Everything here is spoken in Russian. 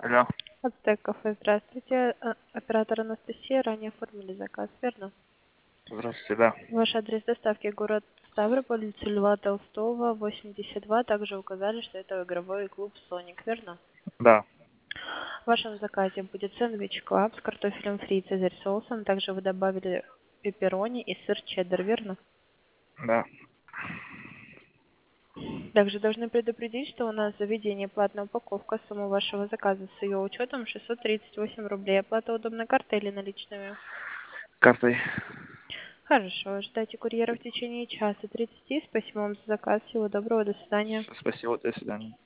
Алло. Ацтек кафе, здравствуйте. Оператор Анастасия, ранее оформили заказ, верно? Здравствуйте, да. Ваш адрес доставки город Ставрополь, улица Льва Толстого, 82. Также указали, что это игровой клуб «Соник», верно? Да, В вашем заказе будет сэндвич клаб с картофелем фри и цезарь соусом. Также вы добавили пепперони и сыр чеддер, верно? да. Также должны предупредить, что у нас заведение платная упаковка. Сумма вашего заказа с ее учетом 638 рублей. Оплата удобной картой или наличными? Картой. Хорошо, ждайте курьера в течение часа 30. Спасибо вам за заказ. Всего доброго, до свидания. Спасибо, до свидания.